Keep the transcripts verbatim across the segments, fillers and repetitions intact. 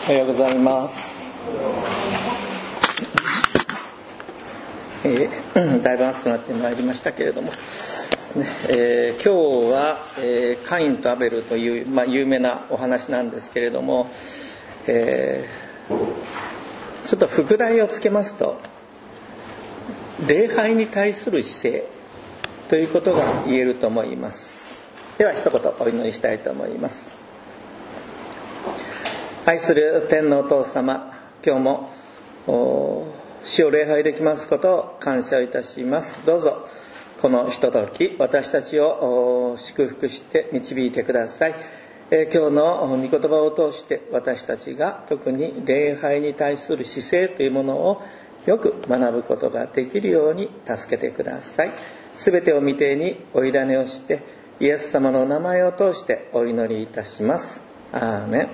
おはようございます。えー、だいぶ暑くなってまいりましたけれども、ねえー、今日は、えー、カインとアベルという、まあ、有名なお話なんですけれども、えー、ちょっと副題をつけますと、礼拝に対する姿勢ということが言えると思います。では一言お祈りしたいと思います。愛する天のお父様、今日も主を礼拝できますことを感謝いたします。どうぞこのひととき私たちを祝福して導いてください。え今日の御言葉を通して私たちが特に礼拝に対する姿勢というものをよく学ぶことができるように助けてください。すべてを御手にお委ねをしてイエス様の名前を通してお祈りいたします。アーメン。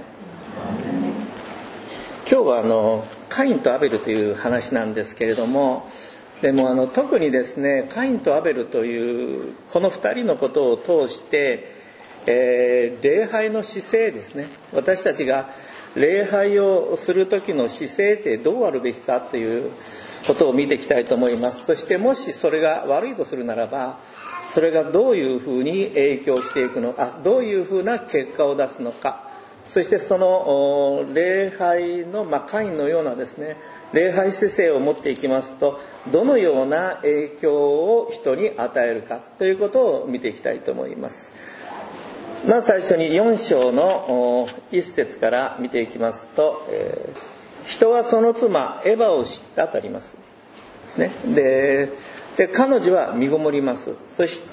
今日はあのカインとアベルという話なんですけれども、でもあの特にですね、カインとアベルというこのふたりのことを通して、えー、礼拝の姿勢ですね、私たちが礼拝をする時の姿勢ってどうあるべきかということを見ていきたいと思います。そしてもしそれが悪いとするならば、それがどういうふうに影響していくのか、どういうふうな結果を出すのか、そしてその礼拝の、まあ、カインのようなですね、礼拝姿勢を持っていきますと、どのような影響を人に与えるかということを見ていきたいと思います。まず最初によん章のいっ節から見ていきますと、えー、人はその妻エバを知ったとありますですね。で、で彼女は身ごもります。そして、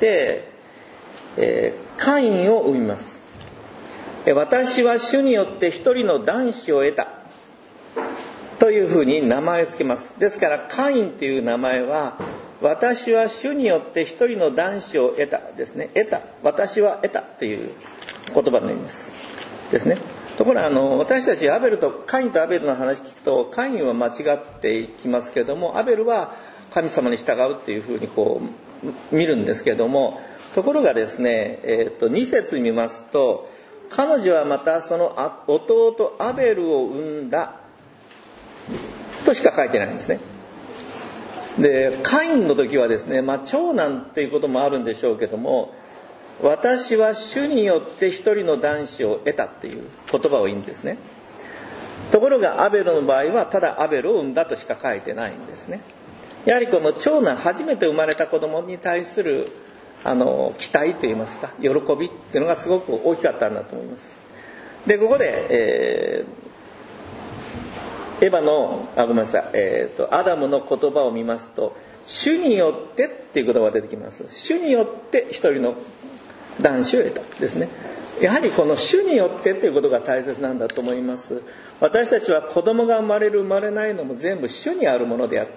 えー、カインを産みます。私は主によって一人の男子を得たというふうに名前をつけます。ですからカインという名前は、私は主によって一人の男子を得たですね。得た、私は得たという言葉になりますですね。ところがあの私たちアベルとカインとアベルの話聞くと、カインは間違っていきますけれども、アベルは神様に従うっていうふうにこう見るんですけれども、ところがですね、えー、とに節見ますと、彼女はまたその弟アベルを産んだとしか書いてないんですね。で、カインの時はですね、まあ、長男ということもあるんでしょうけども、私は主によって一人の男子を得たという言葉を言うんですね。ところがアベルの場合はただアベルを産んだとしか書いてないんですね。やはりこの長男、初めて生まれた子供に対するあの期待といいますか、喜びっていうのがすごく大きかったんだと思います。で、ここで、えー、エヴァのあごめんなさい、えーと、アダムの言葉を見ますと、主によってっていう言葉が出てきます。主によって一人の男子を得たですね。やはりこの主によってということが大切なんだと思います。私たちは子供が生まれる生まれないのも全部主にあるものであって、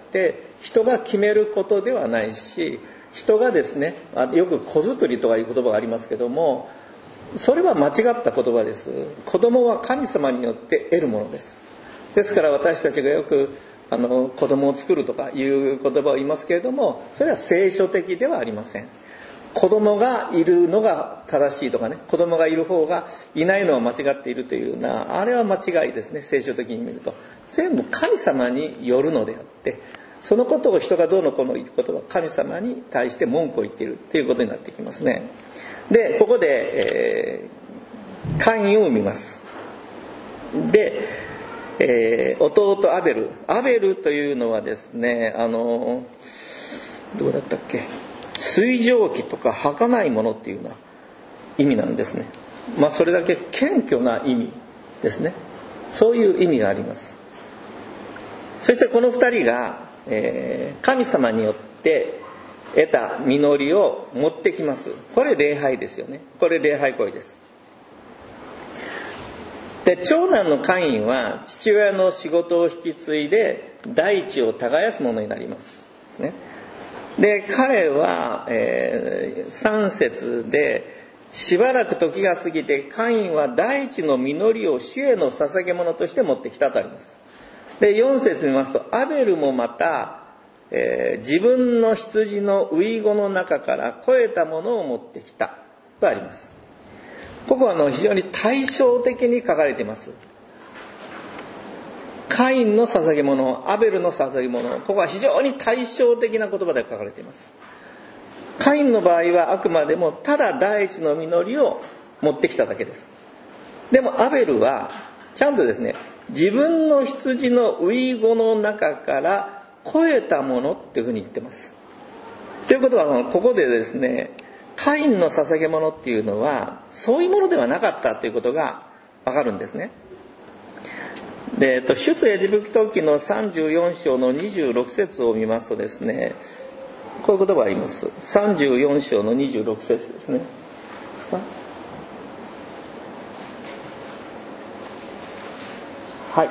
人が決めることではないし、人がですね、よく子作りとかいう言葉がありますけども、それは間違った言葉です。子供は神様によって得るものです。ですから私たちがよくあの子供を作るとかいう言葉を言いますけれども、それは聖書的ではありません。子供がいるのが正しいとかね、子供がいる方がいないのは間違っているというような、あれは間違いですね。聖書的に見ると全部神様によるのであって、そのことを人がどうのこうの言うことは神様に対して文句を言っているということになってきますね。で、ここで、えー、カインを生みます。で、えー、弟アベル。アベルというのはですね、あのどうだったっけ、水蒸気とか儚いものっていうような意味なんですね。まあそれだけ謙虚な意味ですね。そういう意味があります。そしてこの二人がえー、神様によって得た実りを持ってきます。これ礼拝ですよね。これ礼拝行為です。で、長男のカインは父親の仕事を引き継いで大地を耕すものになりますですね。で、彼は、えー、さん節で、しばらく時が過ぎてカインは大地の実りを主への捧げ物として持ってきたとあります。で、よん節見ますと、アベルもまた、えー、自分の羊の遺語の中から肥えたものを持ってきたとあります。ここはあの非常に対照的に書かれています。 カインの捧げ物、アベルの捧げ物、ここは非常に対照的な言葉で書かれています。カインの場合はあくまでもただ第一の実りを持ってきただけです。でもアベルはちゃんとですね、自分の羊の遺語の中から超えたものっていうふうに言ってます。ということはここでですね、カインの捧げ物っていうのはそういうものではなかったということがわかるんですね。で、えっと、出エジプト記のさんじゅうよん章のにじゅうろく節を見ますとですね、こういう言葉があります。さんじゅうよん章のにじゅうろく節ですね。はい。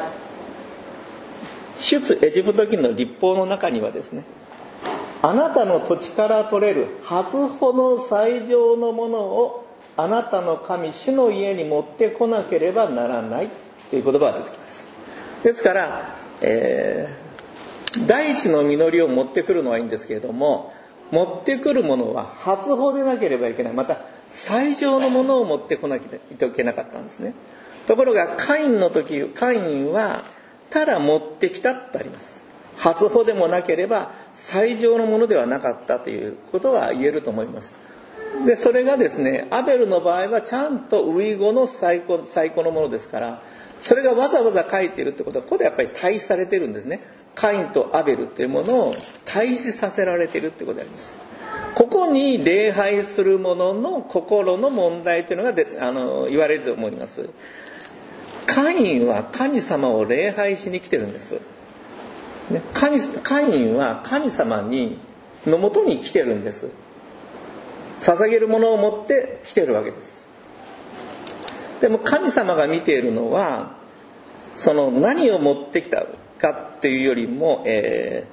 出エジプト記の律法の中にはですね、あなたの土地から取れる初穂の最上のものをあなたの神主の家に持ってこなければならないという言葉が出てきます。ですから、えー、第一の実りを持ってくるのはいいんですけれども、持ってくるものは初穂でなければいけない。また最上のものを持ってこなきゃいけなかったんですね。ところがカインの時、カインはただ持ってきたってあります。初穂でもなければ最上のものではなかったということは言えると思います。で、それがですね、アベルの場合はちゃんと遺語の最高、最高のものですから、それがわざわざ書いているってことは、ここでやっぱり対比されているんですね。カインとアベルというものを対比させられているってことであります。ここに礼拝する者の心の問題というのがであの言われると思います。カインは神様を礼拝しに来てるんです。神カインは神様にのもとに来てるんです。捧げるものを持って来てるわけです。でも神様が見ているのは、その何を持ってきたかっていうよりも、え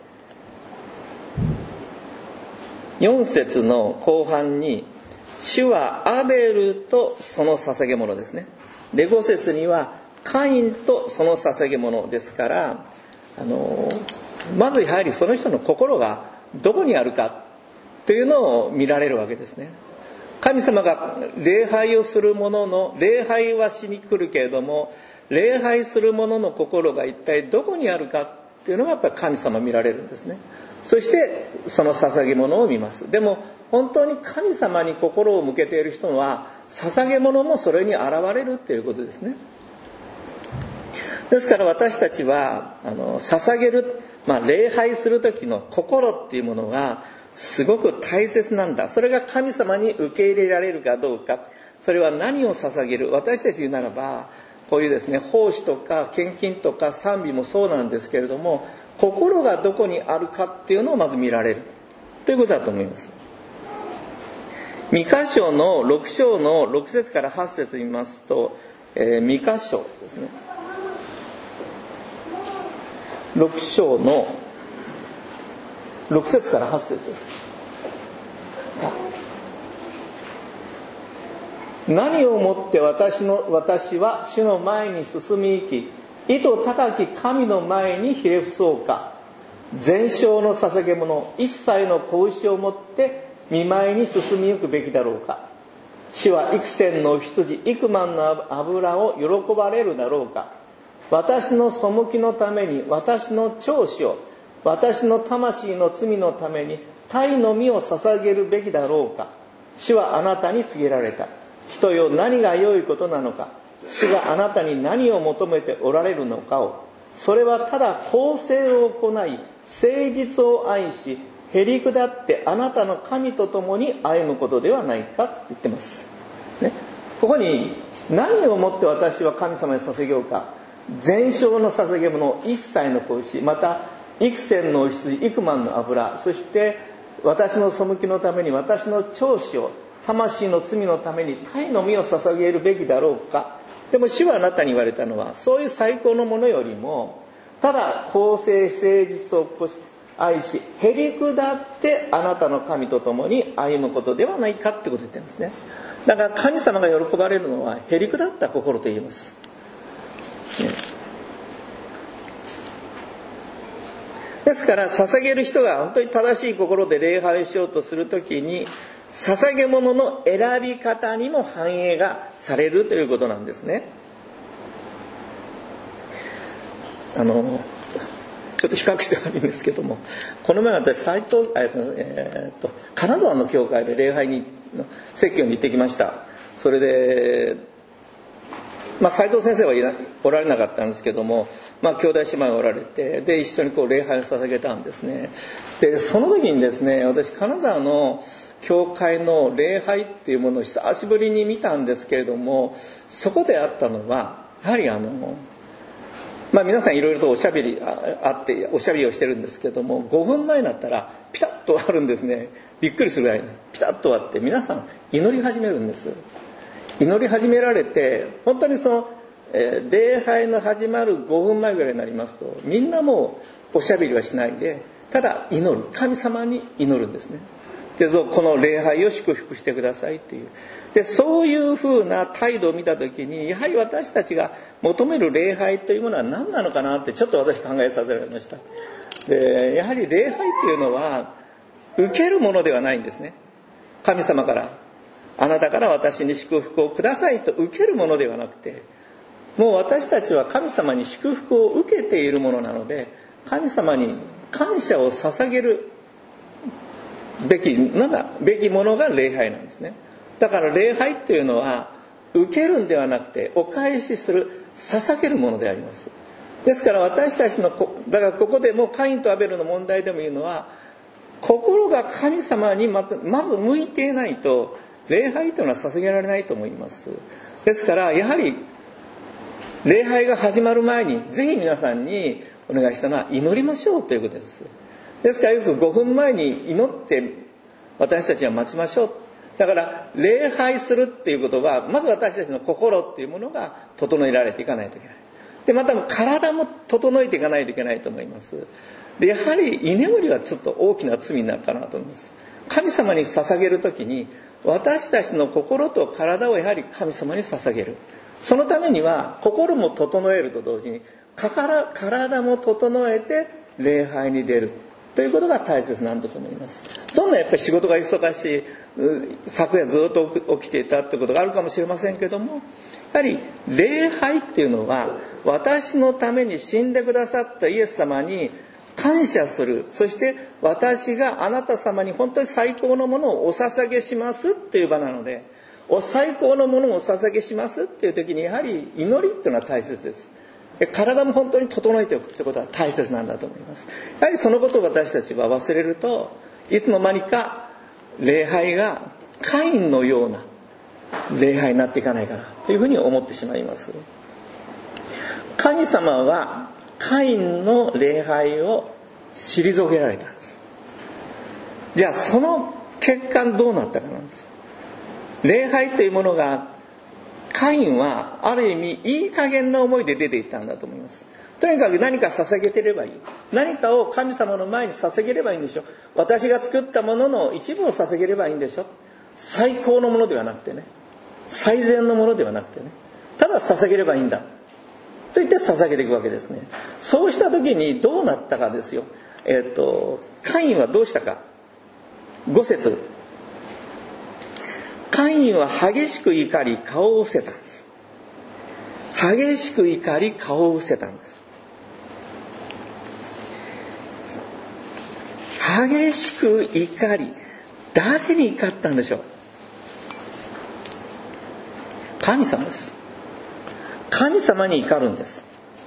ー、よん節の後半に主はアベルとその捧げ物ですね。でご節にはカインとその捧げ物ですから、あのまずやはりその人の心がどこにあるかというのを見られるわけですね。神様が礼拝をする者の礼拝はしに来るけれども、礼拝する者の心が一体どこにあるかっていうのがやっぱり神様見られるんですね。そしてその捧げ物を見ます。でも本当に神様に心を向けている人は捧げ物もそれに現れるっていうことですね。ですから私たちはあの捧げる、まあ、礼拝する時の心っていうものがすごく大切なんだ。それが神様に受け入れられるかどうか。それは何を捧げる。私たち言うならばこういうですね、奉仕とか献金とか賛美もそうなんですけれども、心がどこにあるかっていうのをまず見られるということだと思います。ミカ書のろく章のろく節からはち節見ますと、えー、ミカ書ですね、ろく章のろく節からはち節です。何をもって私の私は主の前に進み行き、意図高き神の前にひれ伏そうか。全焼の捧げ物、一切の子牛をもって見舞いに進み行くべきだろうか。主は幾千の羊、幾万の油を喜ばれるだろうか。私の背きのために、私の長子を、私の魂の罪のために鯛の実を捧げるべきだろうか。主はあなたに告げられた。人よ、何が良いことなのか。主があなたに何を求めておられるのかを。それはただ公正を行い、誠実を愛し、へり下ってあなたの神と共に歩むことではないかって言ってます、ね、ここに何をもって私は神様に捧げようか。全焼の捧げ物、一切の子牛、また幾千の羊、幾万の油、そして私の背きのために私の長子を、魂の罪のために鯛の実を捧げるべきだろうか。でも主はあなたに言われたのは、そういう最高のものよりも、ただ公正誠実を愛し、へり下ってあなたの神と共に歩むことではないかってことを言ってるんですね。だから神様が喜ばれるのはへり下った心と言います、ね、ですから捧げる人が本当に正しい心で礼拝しようとするときに、捧げ物の選び方にも反映がされるということなんですね。 あのちょっと比較して悪いんですけども、この前私斉藤、えー、っと金沢の教会で礼拝に説教に行ってきました。それで、まあ、斉藤先生はいらおられなかったんですけども、まあ、兄弟姉妹おられて、で一緒にこう礼拝を捧げたんですね。でその時にですね、私金沢の教会の礼拝っていうものを久しぶりに見たんですけれども、そこであったのはやはりあのまあ、皆さんいろいろとおしゃべりあっておしゃべりをしてるんですけども、ごふんまえになったらピタッとあるんですね。びっくりするぐらいピタッとあって、皆さん祈り始めるんです。祈り始められて、本当にその、えー、礼拝の始まるごふんまえぐらいになりますと、みんなもうおしゃべりはしないで、ただ祈る、神様に祈るんですね。でこの礼拝を祝福してくださいっていう、でそういうふうな態度を見たときに、やはり私たちが求める礼拝というものは何なのかなってちょっと私考えさせられました。でやはり礼拝っていうのは受けるものではないんですね。神様からあなたから私に祝福をくださいと受けるものではなくて、もう私たちは神様に祝福を受けているものなので、神様に感謝を捧げるべきのがべきものが礼拝なんですね。だから礼拝というのは受けるんではなくてお返しする、捧げるものであります。ですから私たちのだからここでもカインとアベルの問題でも言うのは、心が神様にまず向いていないと礼拝というのは捧げられないと思います。ですからやはり礼拝が始まる前にぜひ皆さんにお願いしたのは祈りましょうということです。ですからよくごふんまえに祈って私たちは待ちましょう。だから礼拝するっていうことは、まず私たちの心っていうものが整えられていかないといけない。でまた体も整えていかないといけないと思います。でやはり居眠りはちょっと大きな罪になるかなと思います。神様に捧げるときに私たちの心と体をやはり神様に捧げる。そのためには心も整えると同時に体も整えて礼拝に出るということが大切なんだと思います。どんなやっぱり仕事が忙しい、昨夜ずっと起きていたってことがあるかもしれませんけども、やはり礼拝っていうのは私のために死んでくださったイエス様に感謝する、そして私があなた様に本当に最高のものをお捧げしますっていう場なので、お最高のものをお捧げしますっていう時にやはり祈りっていうのは大切です。体も本当に整えておくってことは大切なんだと思います。やはりそのことを私たちは忘れると、いつの間にか礼拝がカインのような礼拝になっていかないかなというふうに思ってしまいます。神様はカインの礼拝を退けられたんです。じゃあその結果どうなったかなんですよ。礼拝というものが、カインはある意味いい加減な思いで出ていったんだと思います。とにかく何か捧げてればいい、何かを神様の前に捧げればいいんでしょ。私が作ったものの一部を捧げればいいんでしょ。最高のものではなくてね、最善のものではなくてね、ただ捧げればいいんだと言って捧げていくわけですね。そうした時にどうなったかですよ。えっとカインはどうしたか。ご節、カインは激しく怒り顔を伏せたんです。激しく怒り顔を伏せたんです。激しく怒り、誰に怒ったんでしょう。神様です。神様に怒るんです。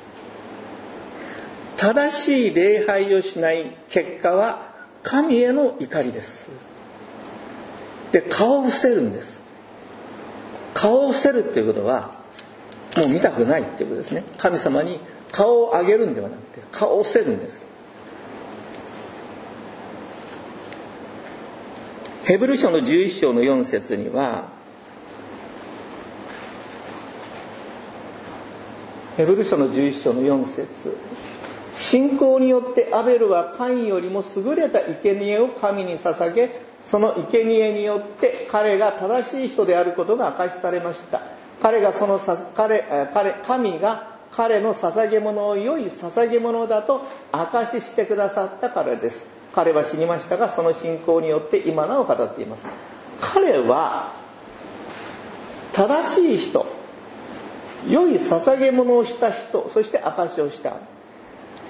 正しい礼拝をしない結果は神への怒りです。で、顔を伏せるんです。顔を伏せるっていうことはもう見たくないっていうことですね。神様に顔を上げるんではなくて顔を伏せるんです。ヘブル書のじゅういっ章のよん節には、ヘブル書のじゅういっ章のよん節、信仰によってアベルはカインよりも優れた生贄を神に捧げ、その生贄によって彼が正しい人であることが明かしされました。彼がその彼彼神が彼の捧げ物を良い捧げ物だと証ししてくださったからです。彼は死にましたが、その信仰によって今なお語っています。彼は正しい人、良い捧げ物をした人、そして証しをした。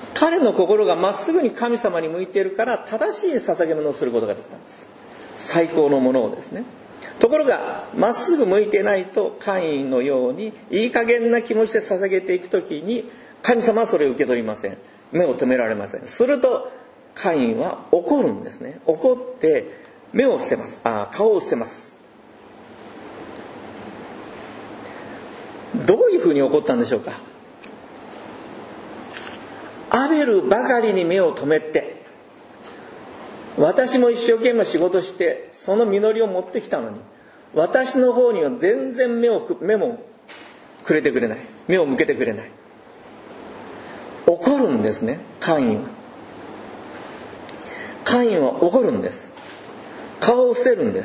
彼の心がまっすぐに神様に向いているから正しい捧げ物をすることができたんです。最高のものをですね。ところがまっすぐ向いてないと、カインのようにいい加減な気持ちで捧げていくときに神様はそれを受け取りません。目を止められません。するとカインは怒るんですね。怒って目を伏せます。あ、顔を伏せます。どういうふうに怒ったんでしょうか。アベルばかりに目を止めて、私も一生懸命仕事してその実りを持ってきたのに、私の方には全然目を目もくれてくれない、目を向けてくれない。怒るんですね、カインは。カインは怒るんです。顔を伏せるんです。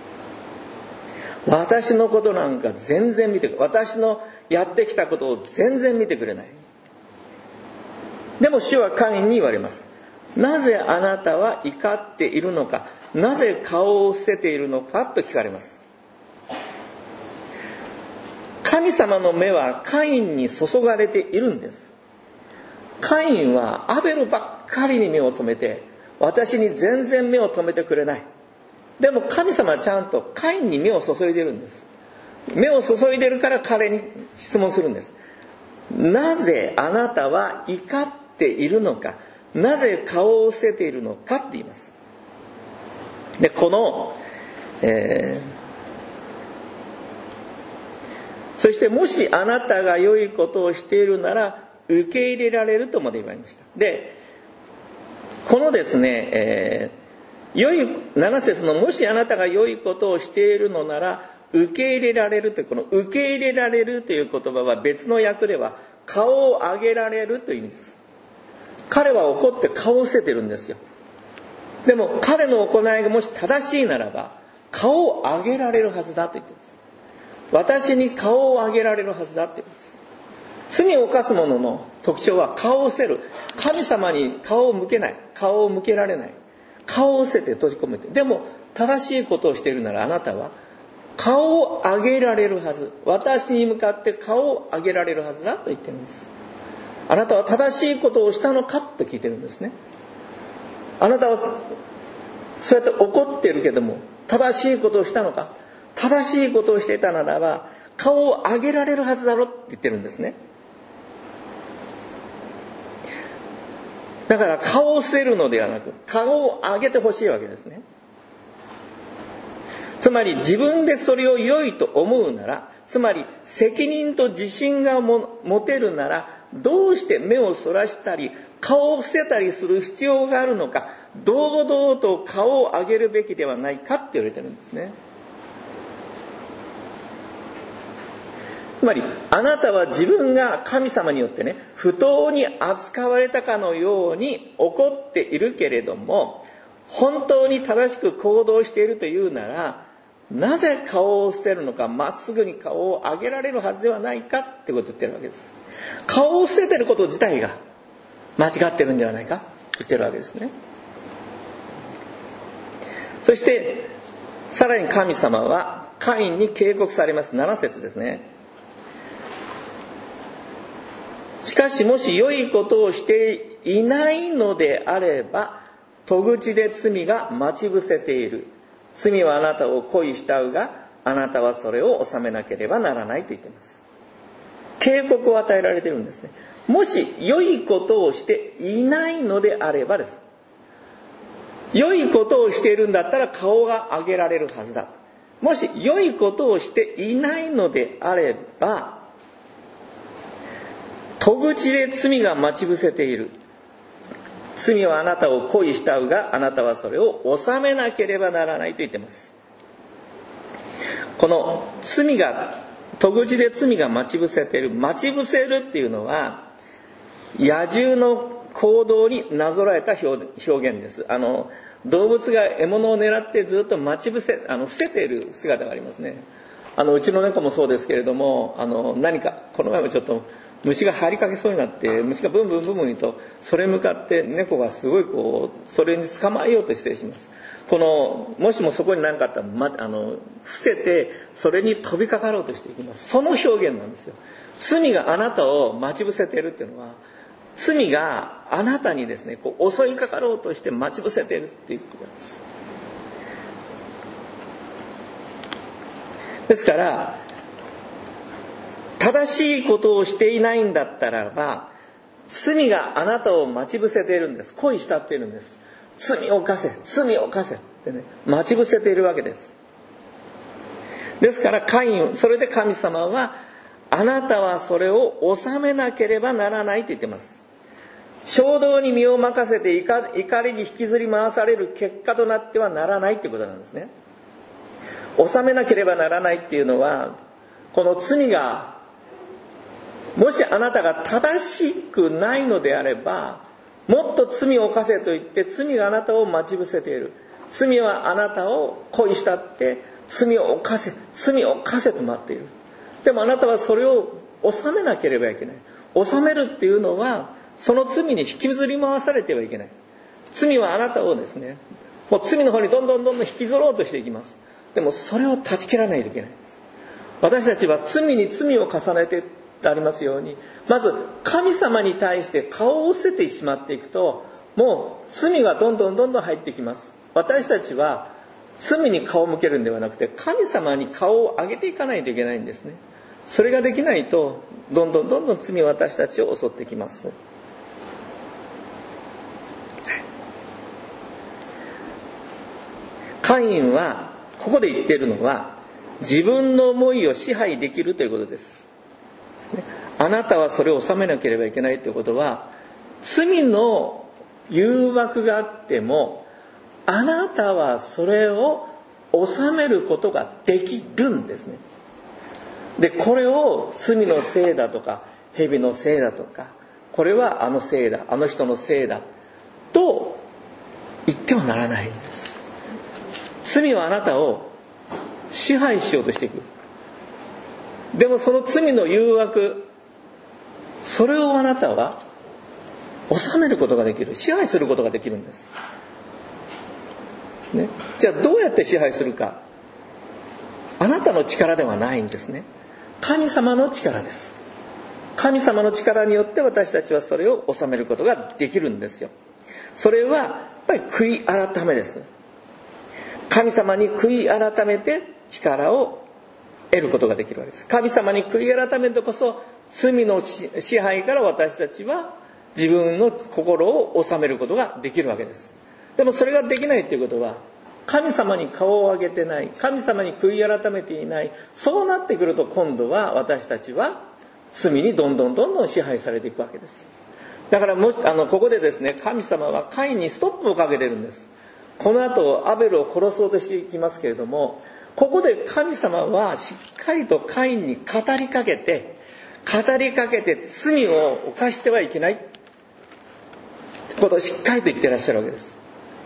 私のことなんか全然見てくれない、私のやってきたことを全然見てくれない。でも主はカインに言われます。なぜあなたは怒っているのか、なぜ顔を伏せているのかと聞かれます。神様の目はカインに注がれているんです。カインはアベルばっかりに目を留めて、私に全然目を留めてくれない。でも神様はちゃんとカインに目を注いでいるんです。目を注いでいるから彼に質問するんです。なぜあなたは怒っているのか、なぜ顔を伏せているのかって言います。で、この、えー、そしてもしあなたが良いことをしているなら受け入れられるとまで言われました。で、このですね、えー、良いなな節のもしあなたが良いことをしているのなら受け入れられるという、この受け入れられるという言葉は別の訳では顔を上げられるという意味です。彼は怒って顔を伏せてるんですよ。でも彼の行いがもし正しいならば顔を上げられるはずだと言っています。私に顔を上げられるはずだと言っています。罪を犯す者の特徴は顔を伏せる。神様に顔を向けない、顔を向けられない、顔を伏せて閉じ込めて。でも正しいことをしているならあなたは顔を上げられるはず、私に向かって顔を上げられるはずだと言っているんです。あなたは正しいことをしたのかと聞いてるんですね。あなたはそうやって怒っているけども正しいことをしたのか、正しいことをしていたならば顔を上げられるはずだろって言ってるんですね。だから顔を伏せるのではなく顔を上げてほしいわけですね。つまり自分でそれを良いと思うなら、つまり責任と自信がも持てるなら、どうして目をそらしたり顔を伏せたりする必要があるのか、堂々と顔を上げるべきではないかって言われてるんですね。つまりあなたは自分が神様によってね、不当に扱われたかのように怒っているけれども、本当に正しく行動しているというなら、なぜ顔を伏せるのか、まっすぐに顔を上げられるはずではないかってことを言ってるわけです。顔を伏せてること自体が間違ってるんではないかって言ってるわけですね。そしてさらに神様はカインに警告されます。なな節ですね。しかしもし良いことをしていないのであれば、戸口で罪が待ち伏せている。罪はあなたを恋したうが、あなたはそれを収めなければならないと言っています。警告を与えられているんですね。もし良いことをしていないのであればです。良いことをしているんだったら顔が上げられるはずだ。もし良いことをしていないのであれば、戸口で罪が待ち伏せている。罪はあなたを恋したうが、あなたはそれを収めなければならないと言っています。この罪が、戸口で罪が待ち伏せている、待ち伏せるっていうのは野獣の行動になぞらえた表現です。あの動物が獲物を狙ってずっと待ち伏せ、あの伏せている姿がありますね。あのうちの猫もそうですけれども、あの何かこの前もちょっと虫が入りかけそうになって、虫がブンブンブンブンとそれに向かって猫がすごいこうそれに捕まえようとしてします。このもしもそこに何かあったら、ま、あの伏せてそれに飛びかかろうとしていきます。その表現なんですよ。罪があなたを待ち伏せているっていうのは、 罪があなたにですね、こう襲いかかろうとして待ち伏せているっていうことです。ですから正しいことをしていないんだったらば、罪があなたを待ち伏せているんです。恋したっているんです。罪を犯せ、罪を犯せってね、待ち伏せているわけです。ですからカイン、それで神様はあなたはそれを収めなければならないと言っています。衝動に身を任せて怒りに引きずり回される結果となってはならないということなんですね。収めなければならないっていうのは、この罪がもしあなたが正しくないのであれば、もっと罪を犯せと言って罪があなたを待ち伏せている。罪はあなたを恋したって罪を犯せ、罪を犯せと待っている。でもあなたはそれを収めなければいけない。収めるっていうのはその罪に引きずり回されてはいけない。罪はあなたをですね、もう罪の方にどんどんどんどん引きずろうとしていきます。でもそれを断ち切らないといけないんです。私たちは罪に罪を重ねてありますように、まず神様に対して顔を伏せてしまっていくと、もう罪がどんどんどんどん入ってきます。私たちは罪に顔を向けるんではなくて、神様に顔を上げていかないといけないんですね。それができないと、どんどんどんどん罪は私たちを襲ってきます。カインはここで言っているのは、自分の思いを支配できるということです。あなたはそれを収めなければいけないということは、罪の誘惑があってもあなたはそれを収めることができるんですね。で、これを罪のせいだとか蛇のせいだとか、これはあのせいだ、あの人のせいだと言ってはならないんです。罪はあなたを支配しようとしていく。でもその罪の誘惑、それをあなたは収めることができる、支配することができるんです、ね、じゃあどうやって支配するか。あなたの力ではないんですね。神様の力です。神様の力によって私たちはそれを収めることができるんですよ。それはやっぱり悔い改めです。神様に悔い改めて力を得ることができるわけです。神様に悔い改めてこそ罪の支配から私たちは自分の心を収めることができるわけです。でもそれができないということは、神様に顔を上げてない、神様に悔い改めていない。そうなってくると今度は私たちは罪にどんどんどんどん支配されていくわけです。だからもしあのここでですね、神様はカインにストップをかけてるんです。この後アベルを殺そうとしていきますけれども、ここで神様はしっかりとカインに語りかけて語りかけて罪を犯してはいけないってことをしっかりと言ってらっしゃるわけです。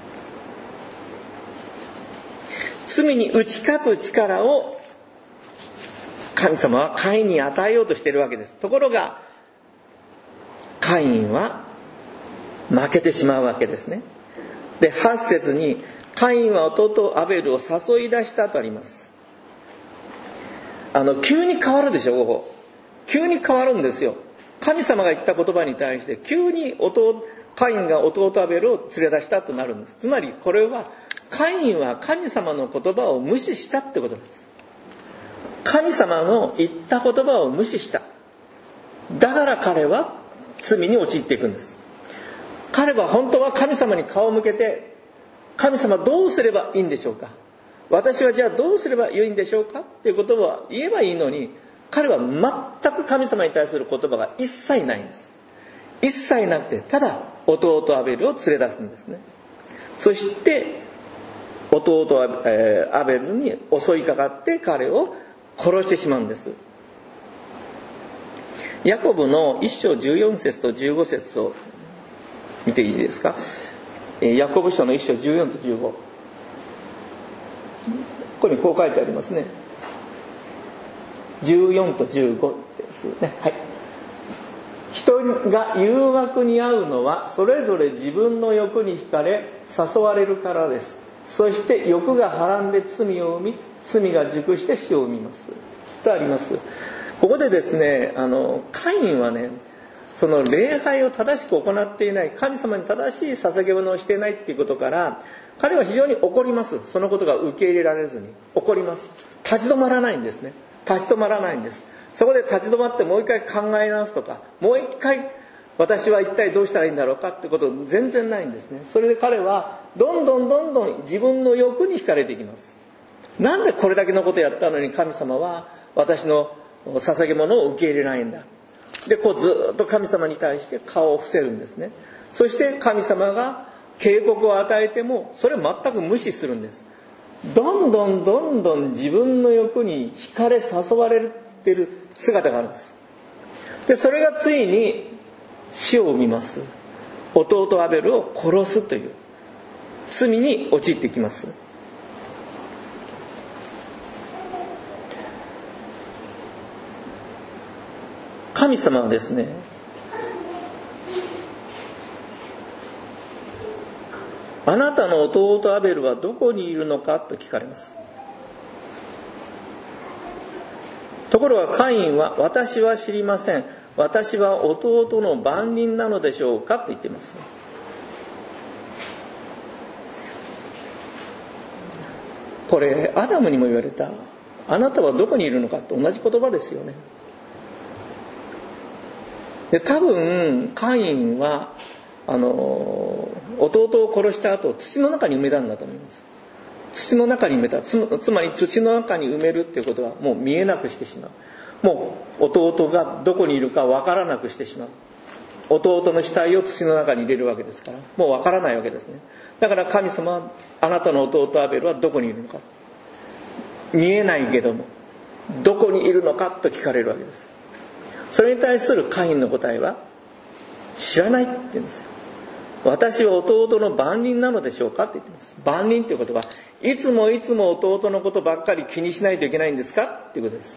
罪に打ち勝つ力を神様はカインに与えようとしているわけです。ところがカインは負けてしまうわけですね。で、はち節にカインは弟アベルを誘い出したとあります。あの急に変わるでしょ。ここ急に変わるんですよ。神様が言った言葉に対して急に弟カインが弟アベルを連れ出したとなるんです。つまりこれはカインは神様の言葉を無視したってことなんです。神様の言った言葉を無視した。だから彼は罪に陥っていくんです。彼は本当は神様に顔を向けて、神様どうすればいいんでしょうか、私はじゃあどうすればいいんでしょうかっていうことを言えばいいのに、彼は全く神様に対する言葉が一切ないんです。一切なくて、ただ弟アベルを連れ出すんですね。そして弟アベルに襲いかかって彼を殺してしまうんです。ヤコブの一章じゅうよん節とじゅうご節を見ていいですか。ヤコブ書の一章じゅうよんとじゅうご、ここにこう書いてありますね。じゅうよんとじゅうごですね。はい。人が誘惑に遭うのはそれぞれ自分の欲に惹かれ誘われるからです。そして欲がはらんで罪を生み、罪が熟して死を生みますとあります。ここでですね、あのカインはね、 その礼拝を正しく行っていない、神様に正しい捧げ物をしていないっていうことから、彼は非常に怒ります。そのことが受け入れられずに怒ります。立ち止まらないんですね。立ち止まらないんです。そこで立ち止まってもう一回考え直すとか、もう一回私は一体どうしたらいいんだろうかってこと全然ないんですね。それで彼はどんどんどんどん自分の欲に惹かれていきます。なんでこれだけのことやったのに神様は私の捧げ物を受け入れないんだ。でこうずっと神様に対して顔を伏せるんですね。そして神様が警告を与えてもそれを全く無視するんです。どんどんどんどん自分の欲に惹かれ誘われている姿があるんです。でそれがついに死を生みます。弟アベルを殺すという罪に陥ってきます。神様はですね、あなたの弟アベルはどこにいるのかと聞かれます。ところがカインは、私は知りません、私は弟の番人なのでしょうかと言っています。これアダムにも言われた、あなたはどこにいるのかと同じ言葉ですよね。で多分カインはあの弟を殺した後土の中に埋めたんだと思います。土の中に埋めた、 つ, つまり土の中に埋めるっていうことはもう見えなくしてしまう。もう弟がどこにいるか分からなくしてしまう。弟の死体を土の中に入れるわけですから、もう分からないわけですね。だから神様は、あなたの弟アベルはどこにいるのか、見えないけどもどこにいるのかと聞かれるわけです。それに対するカインの答えは、知らないって言うんですよ。私は弟の番人なのでしょうかって言ってます。番人ということは、いつもいつも弟のことばっかり気にしないといけないんですかっていうことです。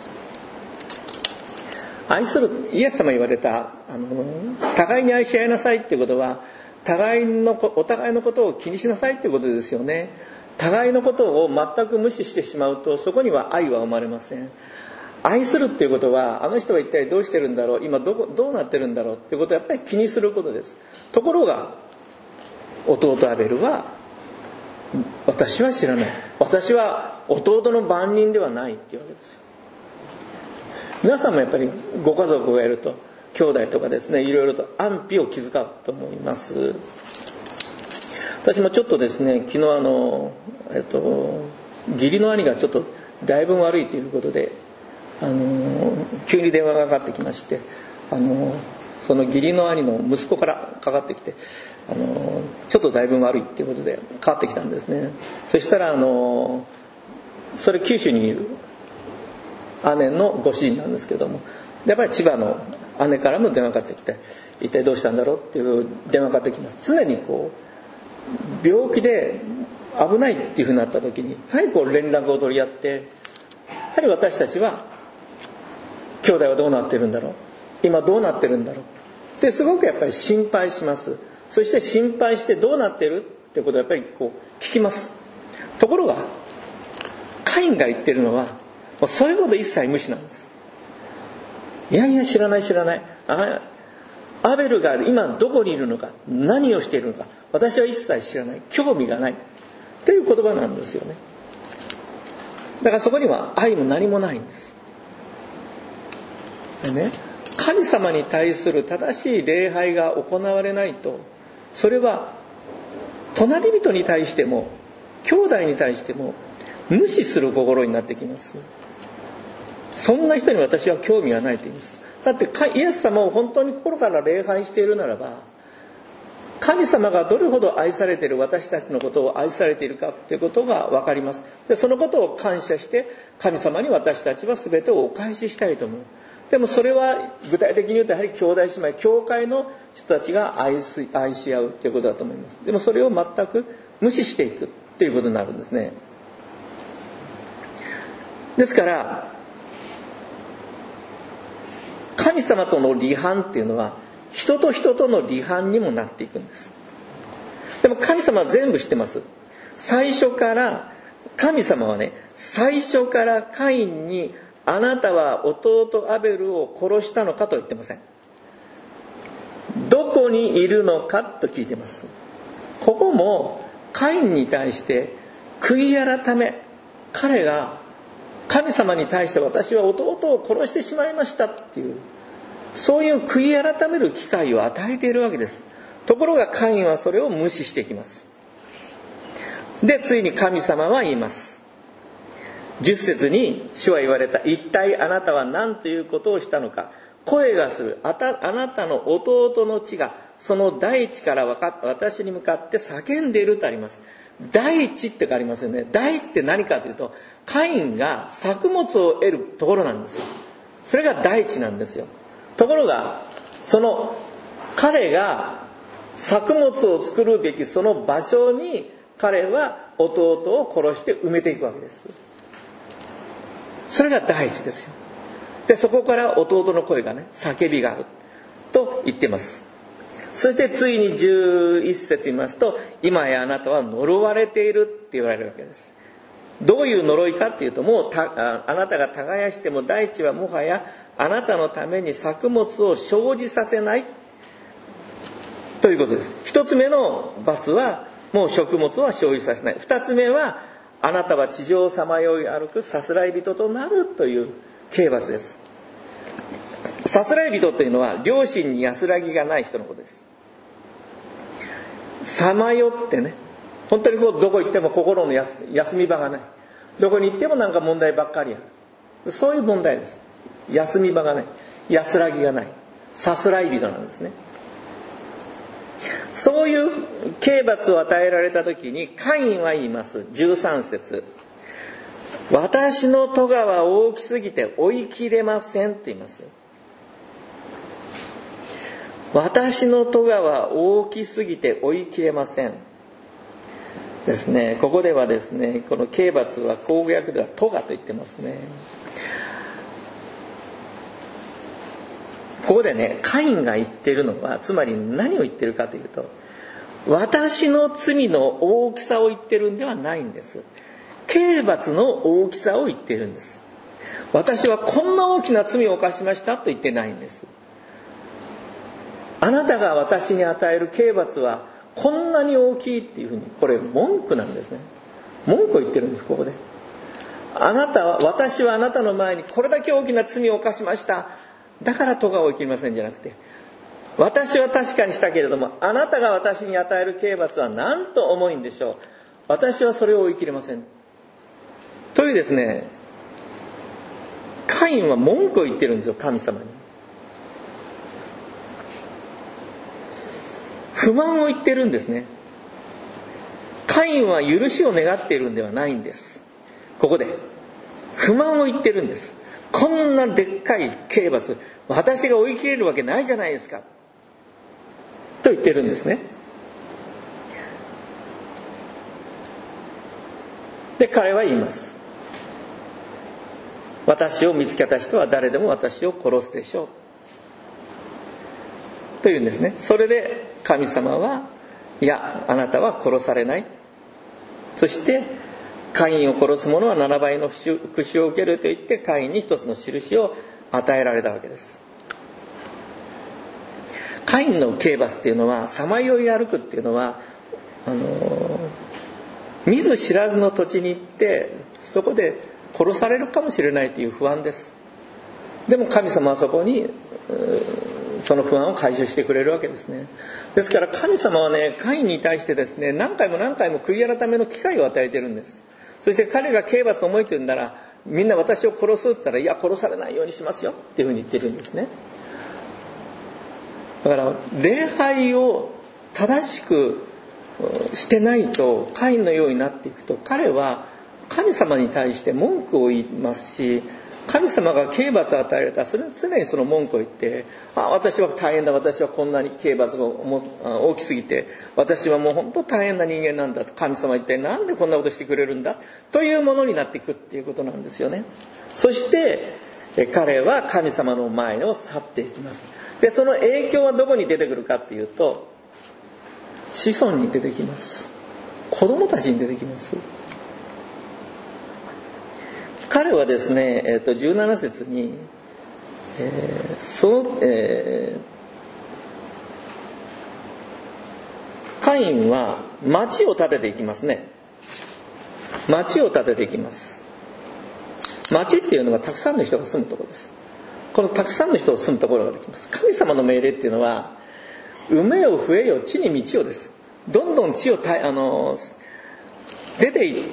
愛する、イエス様言われた、あの互いに愛し合いなさいっていうことは、互いのお互いのことを気にしなさいっていうことですよね。互いのことを全く無視してしまうと、そこには愛は生まれません。愛するっていうことは、あの人は一体どうしてるんだろう、今どこどうなってるんだろうっていうことをやっぱり気にすることです。ところが弟アベルは、私は知らない、私は弟の番人ではないっていうわけですよ。皆さんもやっぱりご家族がいると、兄弟とかですね、いろいろと安否を気遣うと思います。私もちょっとですね、昨日あの、えっと、義理の兄がちょっとだいぶ悪いということで、あの急に電話がかかってきまして、あのその義理の兄の息子からかかってきて、あのちょっとだいぶ悪いっていうことでかかってきたんですね。そしたらあのそれ九州にいる姉のご主人なんですけども、やっぱり千葉の姉からも電話かかってきて、一体どうしたんだろうっていう電話かかってきます。常にこう病気で危ないっていうふうになった時に、やはりこう連絡を取り合って、やはり私たちは兄弟はどうなってるんだろう、今どうなってるんだろうってすごくやっぱり心配します。そして心配してどうなってるってことをやっぱりこう聞きます。ところがカインが言ってるのは、もうそれほど一切無視なんです。いやいや知らない知らない、あアベルが今どこにいるのか、何をしているのか、私は一切知らない、興味がないという言葉なんですよね。だからそこには愛も何もないんです。でね、神様に対する正しい礼拝が行われないと、それは隣人に対しても兄弟に対しても無視する心になってきます。そんな人に私は興味がないと言います。だってイエス様を本当に心から礼拝しているならば、神様がどれほど愛されている、私たちのことを愛されているかということが分かります。でそのことを感謝して神様に私たちは全てをお返ししたいと思う。でもそれは具体的に言うとやはり兄弟姉妹、教会の人たちが愛し、愛し合うということだと思います。でもそれを全く無視していくということになるんですね。ですから神様との離反っていうのは人と人との離反にもなっていくんです。でも神様は全部知ってます。最初から神様はね、最初からカインにあなたは弟アベルを殺したのかと言ってません。 こにいるのかと聞いてます。ここもカインに対して悔い改め、彼が神様に対して私は弟を殺してしまいましたっていう、そういう悔い改める機会を与えているわけです。ところがカインはそれを無視していきます。で、ついに神様は言います。じゅっ節に主は言われた。一体あなたは何ということをしたのか。声がする。あた、あなたの弟の血がその大地からわか私に向かって叫んでいるとあります。大地ってありますよね。大地って何かというと、カインが作物を得るところなんですよ。それが大地なんですよ。ところが、その彼が作物を作るべきその場所に彼は弟を殺して埋めていくわけです。それが大地ですよ。で、そこから弟の声がね、叫びがあると言っています。そしてついにじゅういち節言いますと、今やあなたは呪われているって言われるわけです。どういう呪いかっていうと、もうた あ, あなたが耕しても大地はもはやあなたのために作物を生じさせないということです。一つ目の罰はもう食物は生じさせない。二つ目はあなたは地上をさまよい歩くさすらい人となるという刑罰です。さすらい人というのは良心に安らぎがない人のことです。さまよってね、本当にこうどこ行っても心の休み場がない、どこに行ってもなんか問題ばっかりある、そういう問題です。休み場がない、安らぎがない、さすらい人なんですね。そういう刑罰を与えられた時にカインは言います。じゅうさん節、私の咎は大きすぎて追いきれませんと言います。私の咎は大きすぎて追いきれませんですね。ここではですね、この刑罰は口語訳では咎と言ってますね。ここでね、カインが言ってるのはつまり何を言ってるかというと、私の罪の大きさを言ってるんではないんです。刑罰の大きさを言っているんです。私はこんな大きな罪を犯しましたと言ってないんです。あなたが私に与える刑罰はこんなに大きいっていうふうに、これ文句なんですね。文句を言ってるんです。ここであなたは、私はあなたの前にこれだけ大きな罪を犯しました、だから咎を追い切りませんじゃなくて、私は確かにしたけれどもあなたが私に与える刑罰はなんと重いんでしょう、私はそれを追い切れませんというですね、カインは文句を言ってるんですよ、神様に。不満を言ってるんですね。カインは許しを願っているんではないんです。ここで不満を言ってるんです。こんなでっかい刑罰、私が追い切れるわけないじゃないですかと言ってるんですね。で、彼は言います。私を見つけた人は誰でも私を殺すでしょうというんですね。それで神様は、いや、あなたは殺されない。そしてカインを殺す者はななばいの復讐を受けると言って、カインに一つの印を与えられたわけです。カインの刑罰っていうのは、さまよい歩くっていうのは、あの見ず知らずの土地に行ってそこで殺されるかもしれないという不安です。でも神様はそこにその不安を解消してくれるわけですね。ですから神様はね、カインに対してですね、何回も何回も悔い改めの機会を与えているんです。そして彼が刑罰を重いと言うんなら、みんな私を殺すって言ったら、いや、殺されないようにしますよっていうふうに言ってるんですね。だから礼拝を正しくしてないと、カインのようになっていくと、彼は神様に対して文句を言いますし、神様が刑罰を与えられたら、それ常にその文句を言って、あ、私は大変だ、私はこんなに刑罰が大きすぎて、私はもう本当大変な人間なんだと、神様は一体なんでこんなことしてくれるんだというものになっていくっていうことなんですよね。そして彼は神様の前を去っていきます。で、その影響はどこに出てくるかっていうと、子孫に出てきます。子供たちに出てきます。彼はですね、えー、とじゅうなな節に、えーそのえカインは町を建てていきますね。町を建てていきます。町っていうのはたくさんの人が住むところです。このたくさんの人が住むところができます。神様の命令っていうのは、埋めよ増えよ地に道をです。どんどん地をたあの出て行って、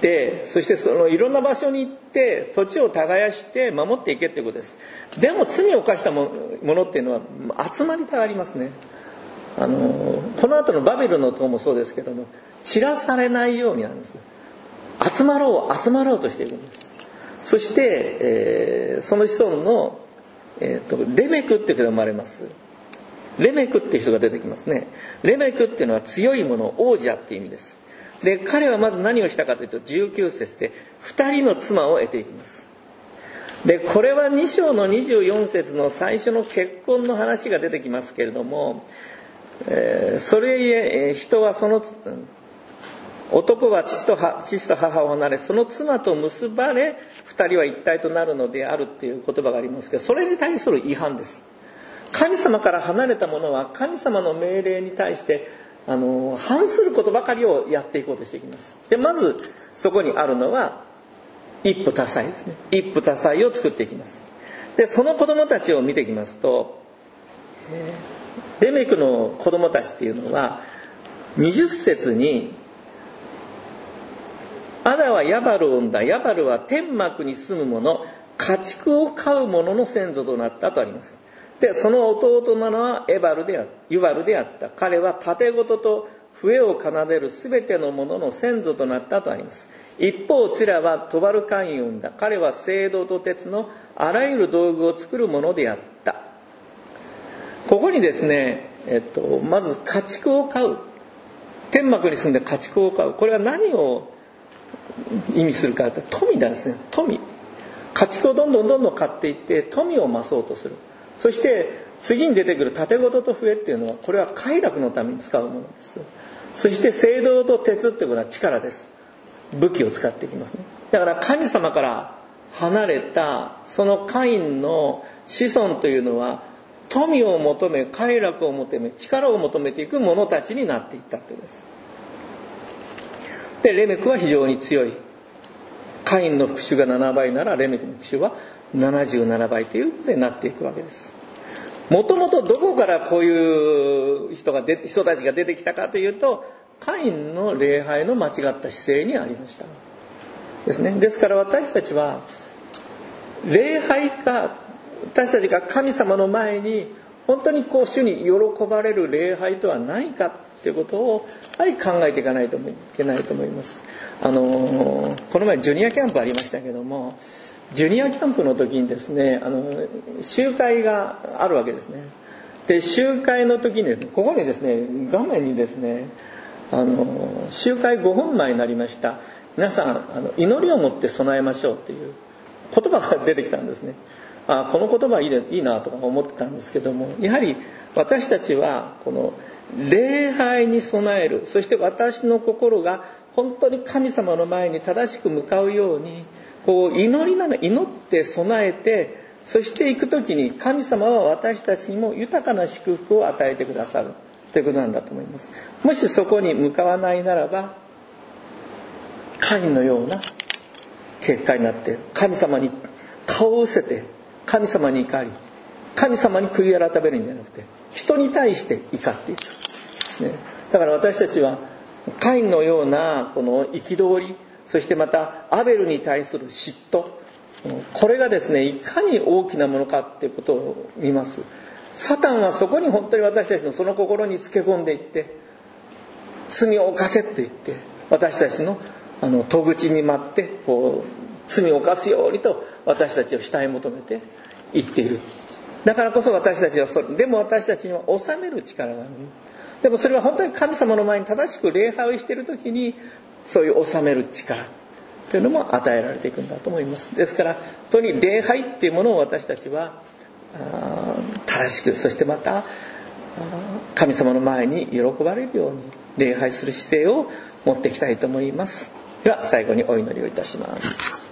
そしてそのいろんな場所に行って土地を耕して守っていけっていうことです。でも罪を犯したものっていうのは集まりたがりますね。あのこの後のバビロンの塔もそうですけども、散らされないようになんです。集まろう集まろうとしているんです。そして、えー、その子孫の、えー、とレメクっていう人が生まれます。レメクっていう人が出てきますね。レメクっていうのは強い者、王者っていう意味です。で、彼はまず何をしたかというと、じゅうきゅう節で二人の妻を得ていきます。で、これはに章のにじゅうよん節の最初の結婚の話が出てきますけれども、えー、それゆえ人はその男は父と父と母を離れ、その妻と結ばれ二人は一体となるのであるっていう言葉がありますけど、それに対する違反です。神様から離れた者は神様の命令に対してあの反することばかりをやっていこうとしていきます。で、まずそこにあるのは一夫多妻ですね。一夫多妻を作っていきます。で、その子供たちを見ていきますと、レメクの子供たちっていうのはにじゅう節に、アダはヤバルを産んだ。ヤバルは天幕に住む者、家畜を飼う者の先祖となったとあります。で、その弟なのはエバルであユバルであった。彼は盾事と笛を奏でるすべてのものの先祖となったとあります。一方、ツラはトバルカインを産んだ。彼は青銅と鉄のあらゆる道具を作るものであった。ここにですね、えっと、まず家畜を飼う。天幕に住んで家畜を飼う。これは何を意味するかというと、富ですね。富。家畜をどんどんどんどん買っていって富を増そうとする。そして次に出てくる盾事と笛っていうのは、これは快楽のために使うものです。そして青銅と鉄っていうことは力です。武器を使っていきますね。だから神様から離れたそのカインの子孫というのは、富を求め、快楽を求め、力を求めていく者たちになっていったということです。で、レメクは非常に強い。カインの復讐がななばいなら、レメクの復讐はななじゅうななばいということになっていくわけです。もともとどこからこういう人が出人たちが出てきたかというと、カインの礼拝の間違った姿勢にありましたですね。ですから私たちは礼拝か、私たちが神様の前に本当にこう主に喜ばれる礼拝とは何かということをやはり考えていかないといけないと思います。あのこの前ジュニアキャンプありましたけども、ジュニアキャンプの時にですね、あの集会があるわけですね。で、集会の時にここにですね、画面にですね、あの集会ごふんまえになりました、皆さんあの祈りを持って備えましょうっていう言葉が出てきたんですね。あ、この言葉いいでいいなとか思ってたんですけども、やはり私たちはこの礼拝に備える、そして私の心が本当に神様の前に正しく向かうように、こう祈りながら祈って備えて、そして行く時に神様は私たちにも豊かな祝福を与えてくださるということなんだと思います。もしそこに向かわないならば、カインのような結果になって、神様に顔を伏せて神様に怒り、神様に悔い改めるんじゃなくて、人に対して怒っていくですね。だから私たちはカインのようなこの憤り、そしてまたアベルに対する嫉妬、これがですね、いかに大きなものかっていうことを見ます。サタンはそこに本当に私たちのその心につけ込んでいって、罪を犯せって言って私たちのあの戸口に待ってこう罪を犯すようにと私たちを慕い求めて言っている。だからこそ私たちはそれでも私たちには治める力がある。でもそれは本当に神様の前に正しく礼拝をしているときに、そういう治める力というのも与えられていくんだと思います。ですから本当に礼拝っていうものを私たちは正しく、そしてまた神様の前に喜ばれるように礼拝する姿勢を持っていきたいと思います。では最後にお祈りをいたします。